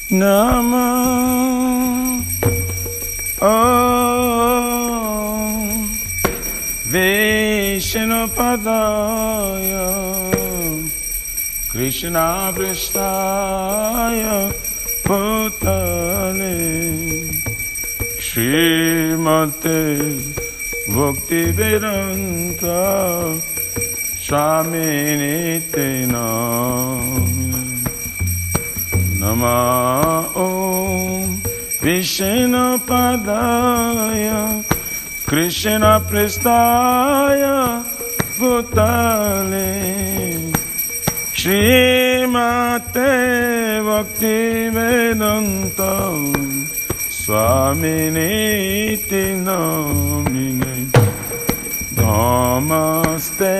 Nama Om Vishnupadaya Krishna Prestaya Bhutale Srimate Bhaktivedanta Swaminite Nama Om Vishnupadaya Krishna Prestaya Bhutale Srimate Bhaktivedanta Swaminiti Namine Namaste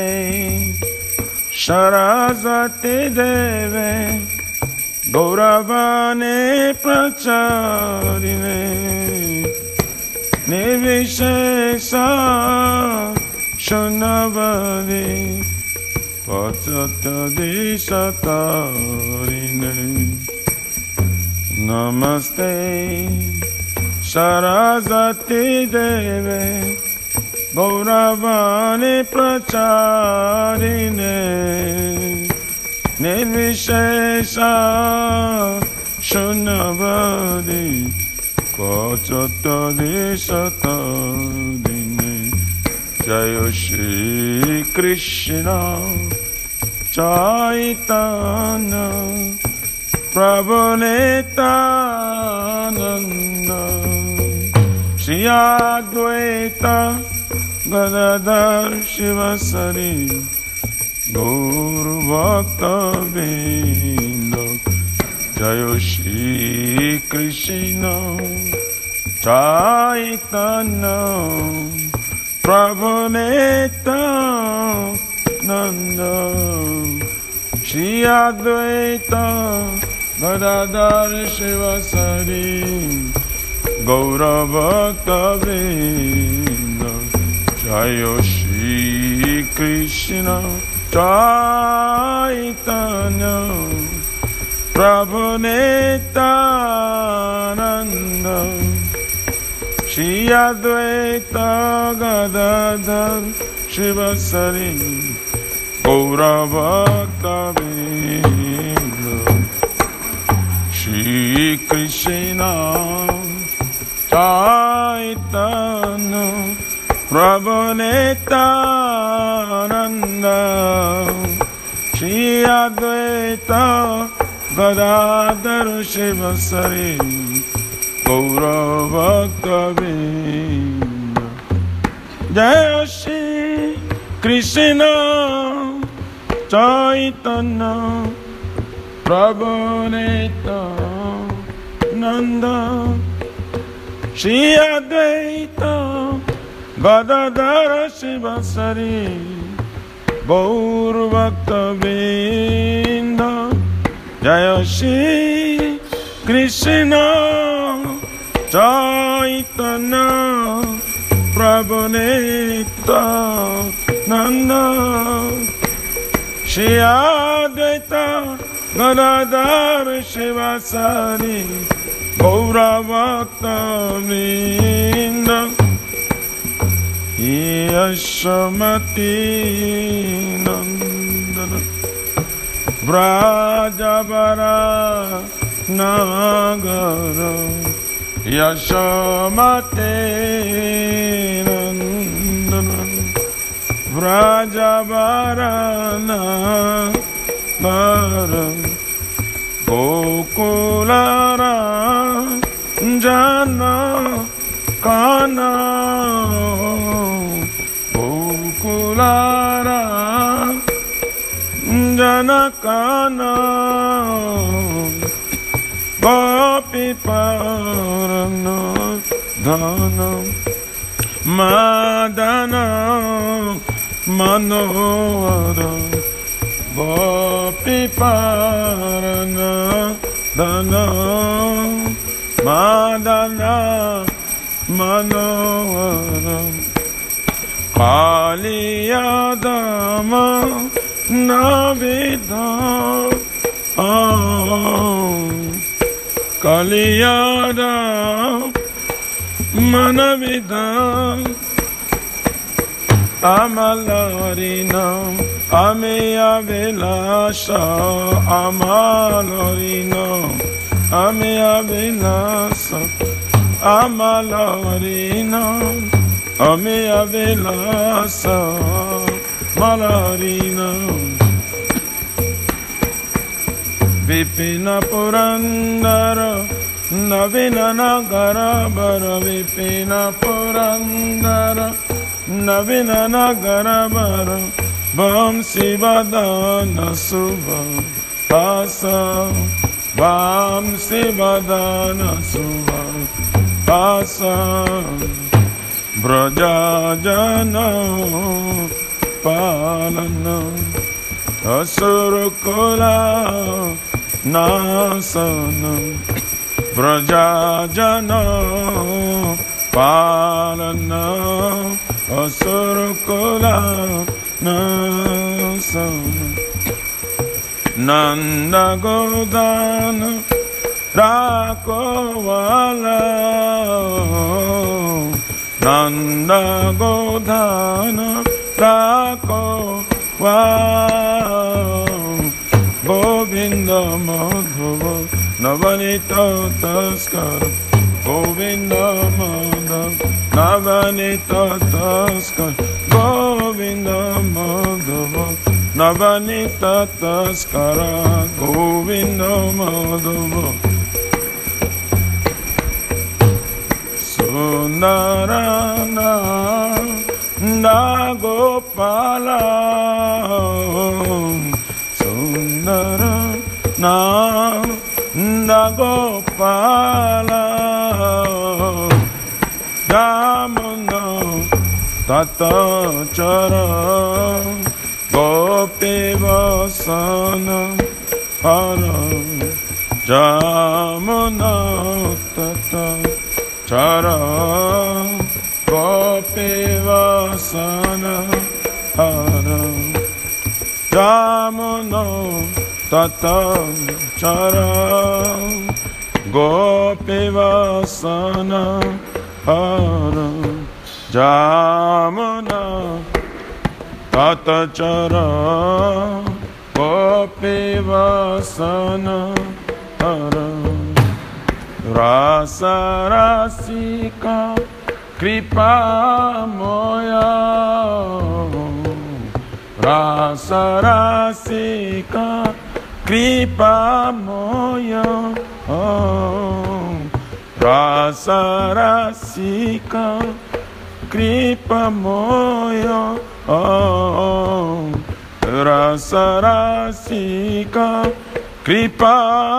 Saraswati Deve Gauravane Pracharine Nirvishesa Shunavadi Pachatadishatarine Namaste Saraswati Deve Gauravane Pracharine Nirvishesa Shunavadi Pachatadishatarine Jaya Shri Krishna Chaitanya Prabhu Nityananda Shri Advaita Gadadhar Shivasari Guru Bhakta Binda Jaya Shri Krishna Chaitanya Prabhu Nityananda Shri Advaita Gadadhar Shivasari Gaura Bhakta Vrinda Jaya Shri Krishna Chaitanya Prabhu Nityananda Shri Advaita Gadadhar Shivasari Gaura Bhakta Vrinda Shri Krishna Chaitanya Prabhu Nityananda Shri Advaita Gadadhar Shivasari Gaura Bhakta Vrinda Jaya Shri Krishna Chaitanya Prabhu Nityananda Shri Advaita Gadadhar Shivasari Gaur Bhakta Vrinda Jaya Shri Krishna Chaitanya Prabhu Nityananda Shri Advaita Gadadhar Shivasari Gaur Bhakta Vrinda Yashamati Nandana Vrajabara Nagara Yashamati Nandana Vrajabara Nagara Gokulara Jana Kana Gokulara Janakana Gopi Parana Dana Madana Manohara Gopi Parana Dana Madana Manohara Kaliyadama Navida Kaliyada Manavida Amalorina Amiya Vilasha Amalorina Amiya Vilasa Amalorina Amiya Vilasa Malarina Vipina Purandara Navina Nagara Bara Vipina Purandara Navina Nagara Bara Bam Sivadana Subha Asa Bam Sivadana Subha Asa Brajajana Palana Asurukula Nasana Brajajana Palana Asurukula Nasana Nanda Godana Rakovala Nanda Godana Rakovala Govinda Madhava Navanita Taskara Govinda Madhava Navanita Taskara Govinda Madhava Navanita Taskara Govinda Madhava Sundarana Nagopala Sundarana Nagopala Damana Tata Chara Gopi Vasana Hara Jamuna Tata Chara Gopi Vasana Hara Jamuna Tata Chara Gopi Vasana Hara Jamuna Tata Chara Gopi Vasana Hara Rasa Rasika Kripa Moya Rasa Rasika Kripa Moya Rasa Rasika Kripa Moya Rasa Rasika Kripa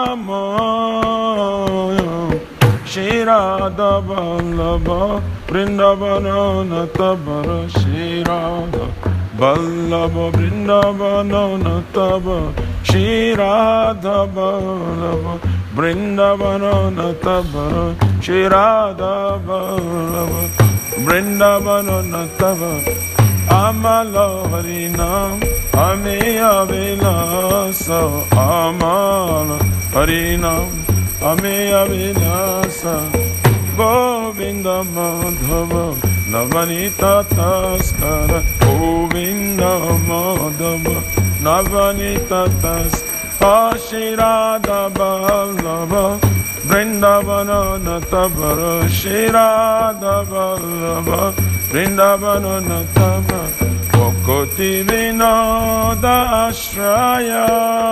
Moya Shirada Vallabha Vrindavana Natabara Shirada Vallabha Vrindavana Natabara Shirada Vallabha Vrindavana Natabara Shirada Vallabha Vrindavana Natabara Amala Harinam Amiya Vilasa Amala Harinam Amiya Vilasa Govinda Madhava Navanita Taskara Govinda Madhava Navanita Taskara Shirada Vallabha Vrindavana Natabara Shirada Vallabha Vrindavana Natabara Bhakti Vinoda Ashraya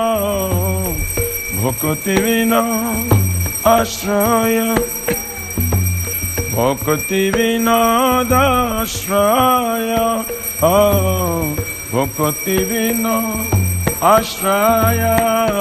Bhakti Vinoda Ashraya Bhakti Vinoda Ashraya Bhakti Vinoda Ashraya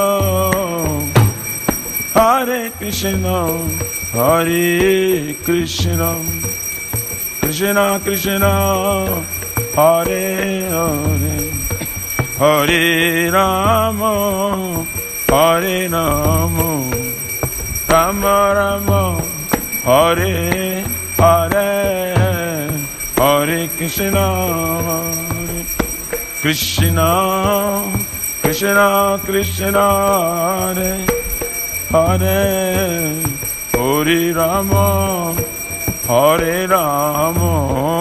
Hare Krishna Hare Krishna Krishna Krishna Hare Hare Hare Rama Hare Rama Rama Rama Hare Hare Hare Krishna Hare Krishna Krishna Krishna Hare Hare Hare Rama Hare Rama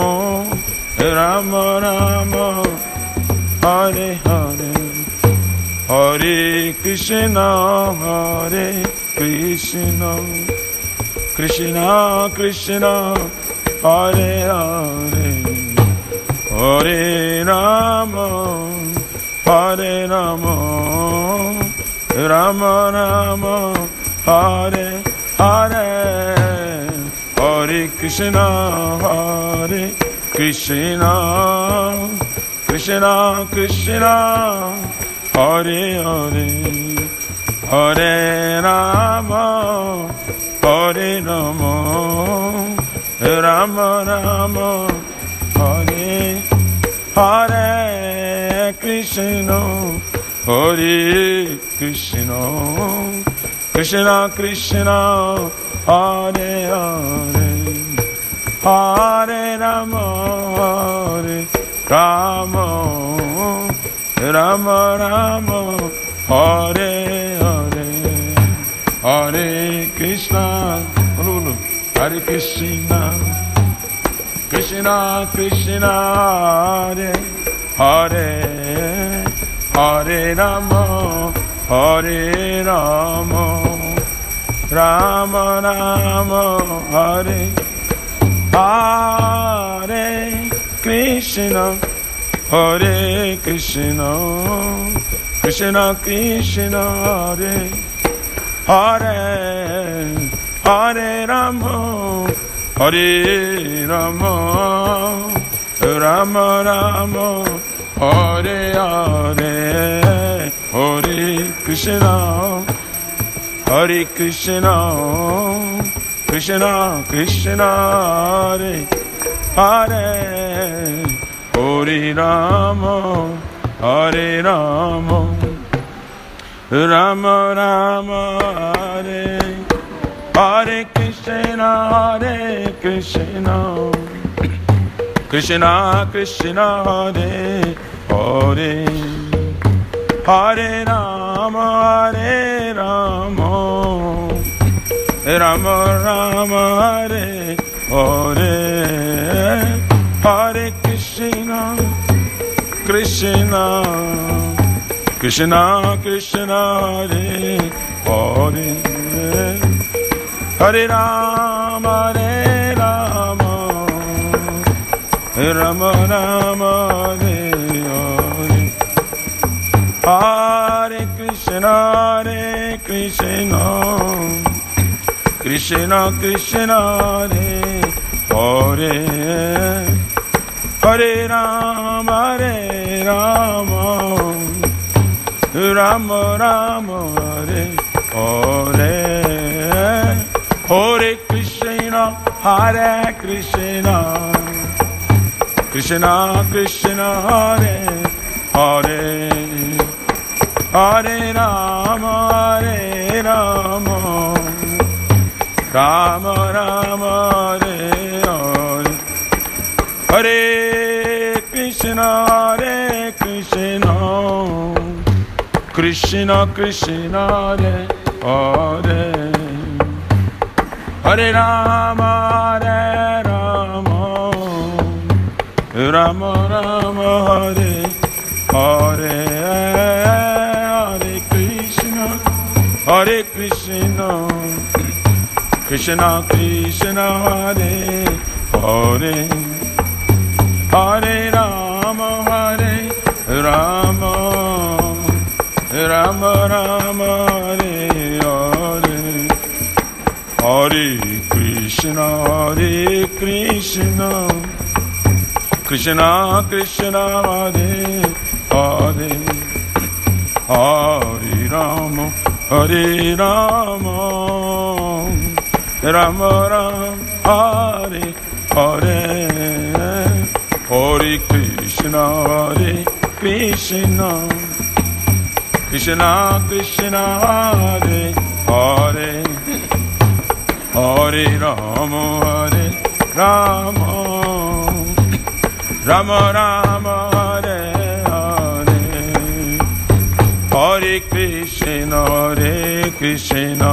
Rama Rama Hare Hare Hare Krishna Hare Krishna Krishna Krishna Hare Hare Hare Rama Hare Rama Rama Rama Hare Hare Hare Krishna Hare Krishna Krishna Krishna Hare Hare Hare Rama Hare Rama Rama Rama Hare Hare Krishna Hare Krishna Krishna Krishna Hare Hare Hare Rama Hare Rama Rama Rama Hare Hare Hare Krishna Hare Krishna Krishna Krishna Hare Hare Hare Rama Hare Rama Rama Rama Hare Hare Krishna Hare Krishna Krishna Krishna Hare Hare Hare Rama Hare Rama Rama Rama Hare Hare Hare Krishna Hare Krishna Krishna Krishna Hare Hare Hare Rama Hare Rama Rama Rama Hare Hare Krishna Hare Krishna Krishna Krishna Hare Hare Hare Rama Hare Rama Rama Rama Hare Hare Hare Krishna Krishna Krishna Krishna Hare Hare Hare Rama Hare Rama Rama Rama Hare Hare Hare Krishna Hare Krishna Krishna Krishna Hare Hare Hare Rama Hare Rama Rama Rama Hare Hare Hare Krishna Hare Krishna Krishna Krishna Hare Hare Hare Rama Hare Rama Rama Rama Hare Hare Hare Krishna Hare Krishna Krishna Krishna Hare Hare Hare Rama Hare Rama Rama Rama Hare Hare Hare Krishna Hare Krishna Krishna Krishna Hare Hare Hare Rama Hare Rama Rama Rama Hare Hare Hare Krishna Hare Krishna Krishna Krishna Hare Hare Hare Rama Hare Rama Rama Rama Hare Hare Hare Krishna Hare Krishna Krishna Krishna Hare Hare Hare Rama Hare Rama Rama Rama Hare Hare Hare Krishna Krishna Hare Krishna,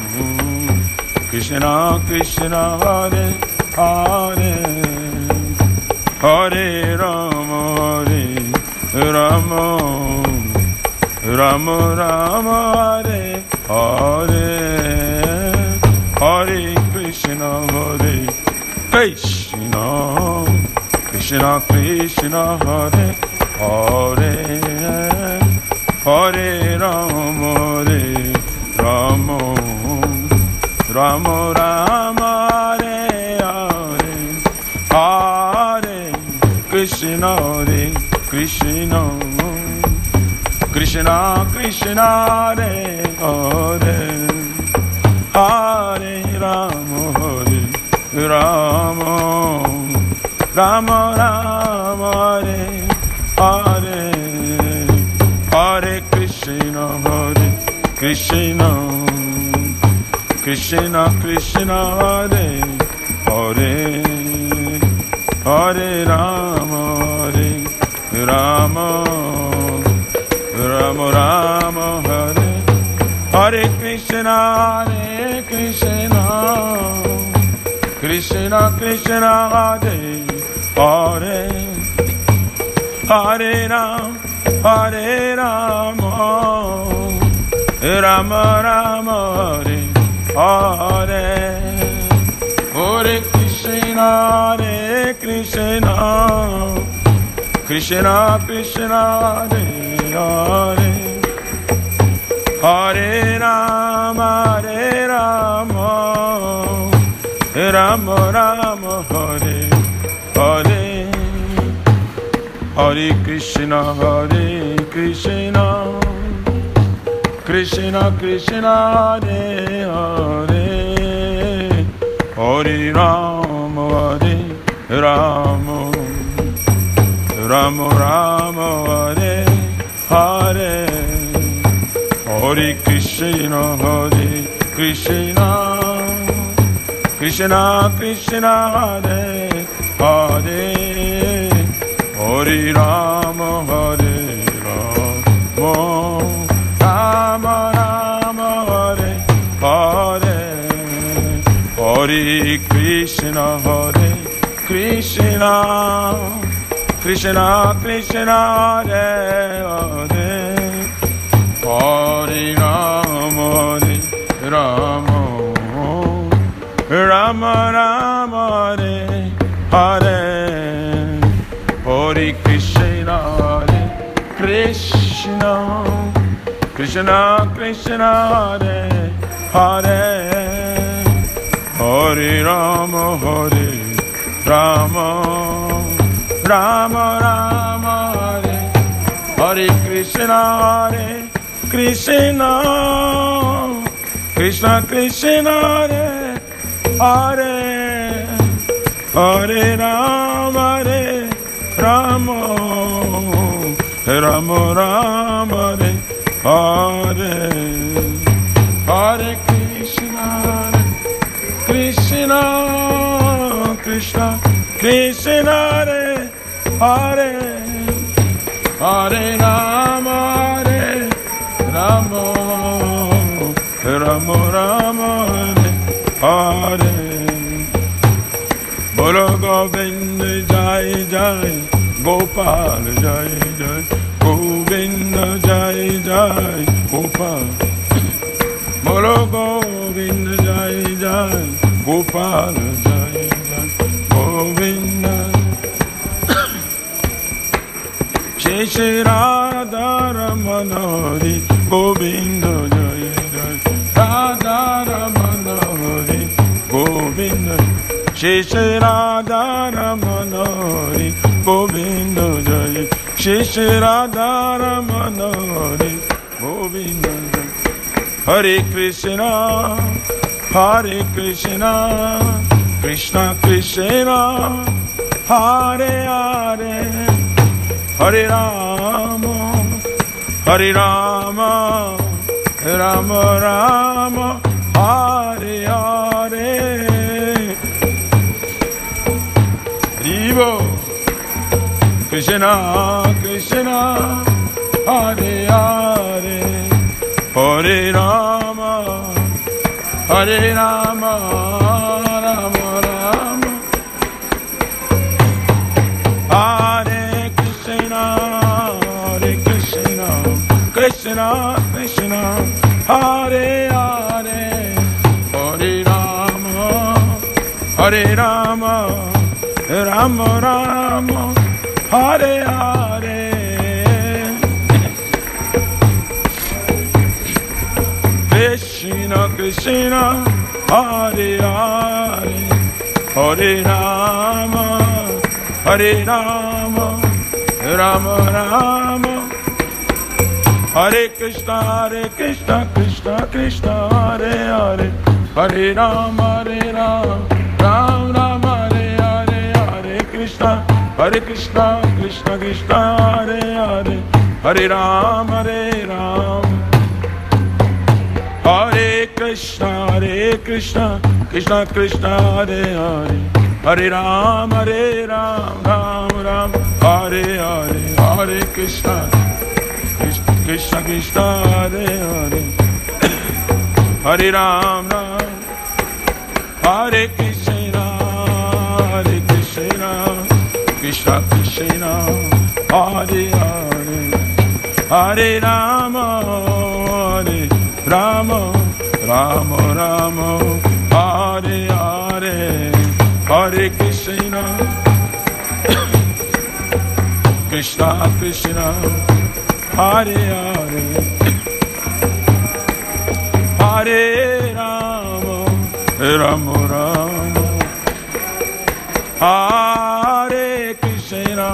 Krishna Krishna Hare Hare, Hare Rama Hare Rama, Rama Rama Hare Hare, Hare Krishna Krishna, Krishna Krishna Hare Hare, Hare Rama Rama, Rama Rama Hare Hare, Hare Krishna Krishna, Krishna Krishna Hare Hare, Hare Rama Rama, Rama Rama Hare Hare, Hare Krishna Krishna, Krishna Krishna Hare Hare, Hare Rama Rama, Rama Rama Hare, Hare Krishna Krishna, Krishna Krishna Hare Hare, Hare Rama Rama Rama Hare Hare, Hare Krishna Krishna, Krishna Krishna Hare Hare, Hare Rama Rama Rama Hare Hare, Hare Krishna Krishna, Krishna Krishna Hare Hare, Hare Rama Rama, Rama Rama Hare Hare, Hare Krishna Krishna, Krishna Krishna Hare Hare, Hare Rama Rama, Rama Rama Hare Hare, Hare Krishna Krishna, Krishna Krishna Hare Hare, Hare Rama Rama, Rama Rama Hare Hare, Hare Krishna Krishna, Krishna Krishna Hare Hare, Hare Rama Rama, Rama Rama Hare, Hare Krishna Krishna, Krishna Krishna Hare Hare, Hare Rama Rama, Rama Rama Hare Hare, Hare Krishna Krishna, Krishna Krishna Hare Hare, Hare Rama Rama, Rama Rama Hare, Bolo Govind Jai Jai, Gopal Jai Jai, Govind Jai Jai, Gopal, Bolo Govind Jai Jai, Gopal Jai Jai, Govind, Shri Radha Ramana Hari, Govind Jai Jai, Radha Ramana Hari, Govind, Shri Radha Ramana Hari, Govind Jai, Shri Radha Ramana Hari, Govind Jai, Hare Krishna Krishna Krishna Hare Hare, Hare Rama Rama Rama Hare Hare, Hare Krishna Krishna Hare Hare, Hare Rama, Hare Rama, Rama Rama, Hare Krishna, Hare Krishna, Krishna Krishna, Hare Hare, Hare Rama, Hare Rama, Rama Rama, Hare Hare. Krishna Krishna, Hare Hare, Hare Rama, Hare Rama, Rama Rama, Hare Krishna, Krishna Krishna, Hare Hare, Hare Rama, Ram Rama, Hare Hare, Hare Krishna, Krishna Krishna, Hare Hare, Hare Rama, Hare Krishna, Krishna Krishna, Hare Hare, Hare Rama, Ram Ram, Hare Hare, Hare Krishna, Krishna Krishna, Hare Hare, Hare Ram Ram, Hare Krishna, Krishna Krishna, Hare Hare, Hare Rama, Hare Rama, Rama Rama, Hare Hare, Hare Krishna, Krishna Krishna, Hare Hare, Hare Rama, Rama Rama, Hare Krishna,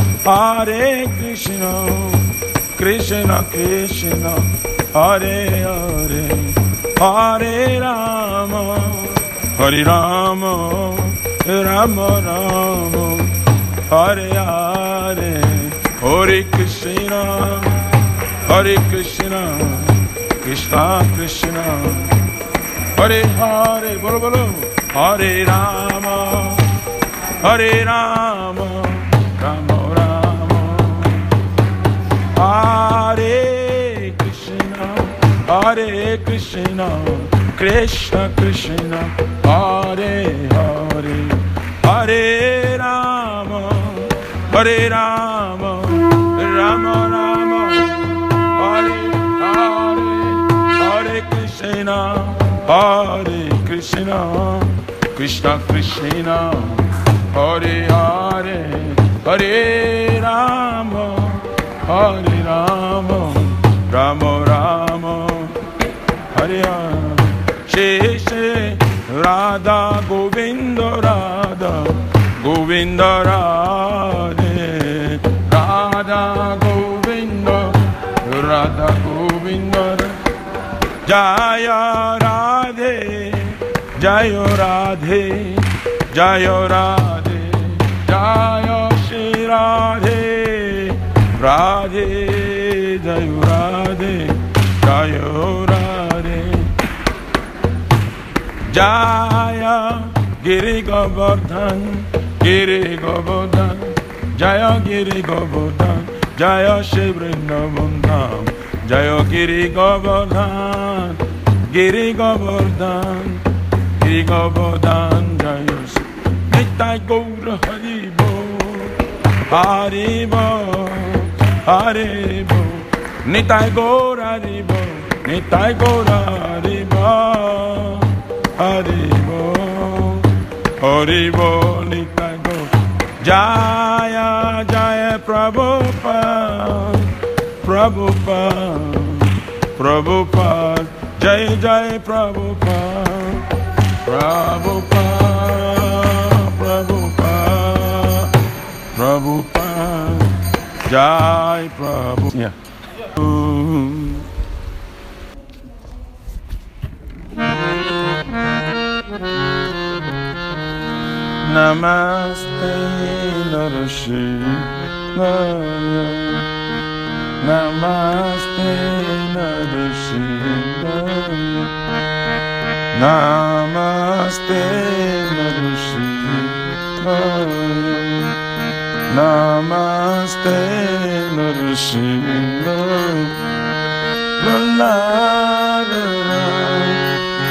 Krishna Krishna, Hare Hare, Hare Rama, Hare Rama, Rama Rama, Hare Hare, Hare Krishna, Krishna Krishna, Hare Hare, bolo bolo, Hare Rama, Hare Rama, Rama Rama, Hare Hare Krishna, Krishna Krishna, Hare Hare, Hare Rama, Hare Rama, Rama Rama, Hare Hare, Hare Krishna, Krishna Krishna, Hare Hare, Hare Rama, Hare Rama, Rama Rama, Hare Hare, Sheshe Radha Govinda Radha, Govinda Radhe, Radha Govinda, Radha Govinda, Jaya Radhe, Jaya Radhe, Jaya Radhe, Jaya Shri Radhe, Radhe, Jaya Radhe, Jaya Radhe, Jaya Giri Govardhan, Giri Govardhan, Jaya Giri Govardhan, Jaya Shri Vrindavan Dham, Jaya Giri Govardhan, Giri Govardhan, Giri Govardhan, Jaya Shri Nitai Gaura Haribo, Haribo, Haribo, Nitai Gaura Haribo, Nitai Gaura Haribo, Haribo, Haribo, Nitai Gaura, Jaya Jaya Prabhupada, Prabhupada, Prabhupada, Jai Jai Prabhupada, Prabhupada, Prabhupada, Prabhupada, Jai Prabhupada. Yeah. Namaste Narsimhaya, Namaste Narsimhaya, Namaste Narsimhaya, Namaste Narsimhaya,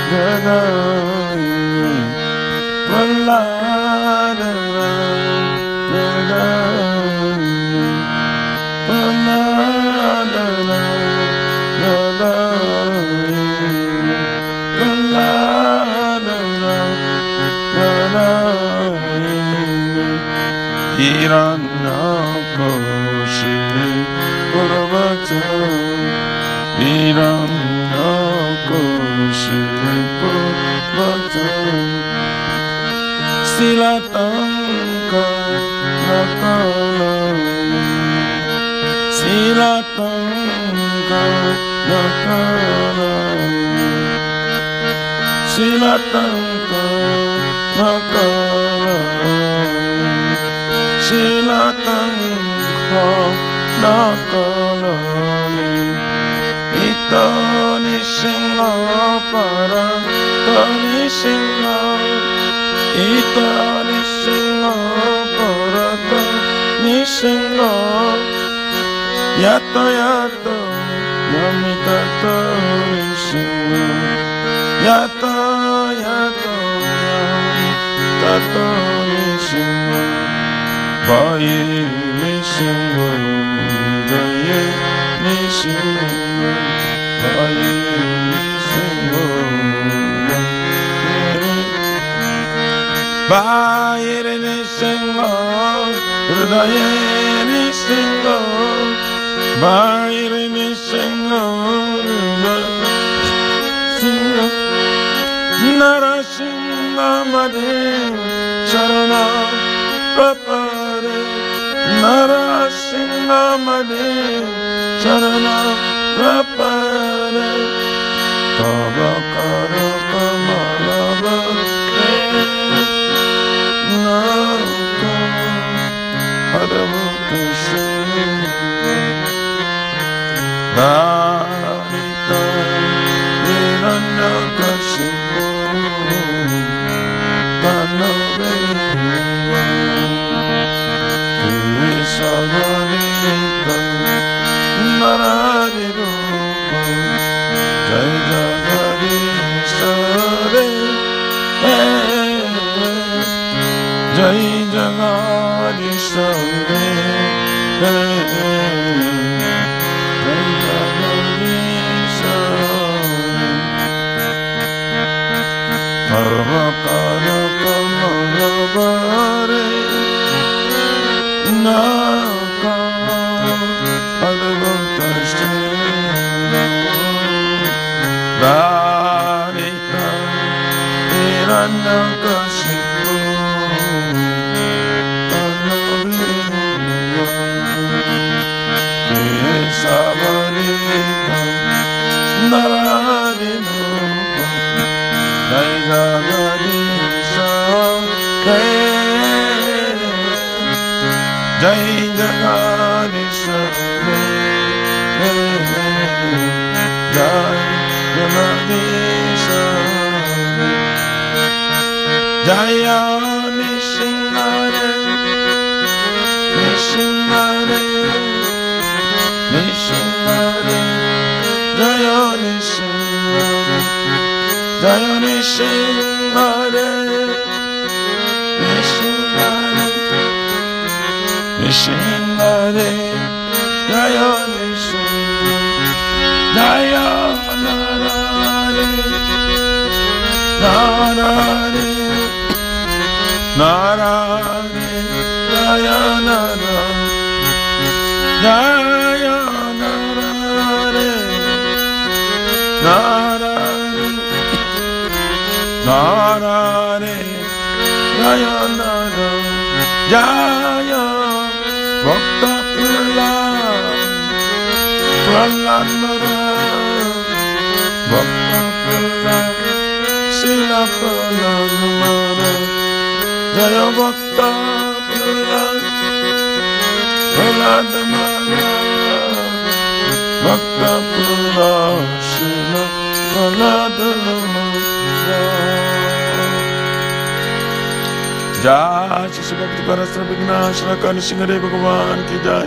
सिंगरे भगवान की जय,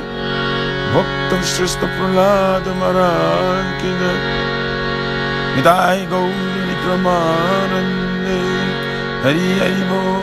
भक्त श्रेष्ठ प्रहलाद महाराज की जय। निताय गौर Pramanande Hari Hari Bol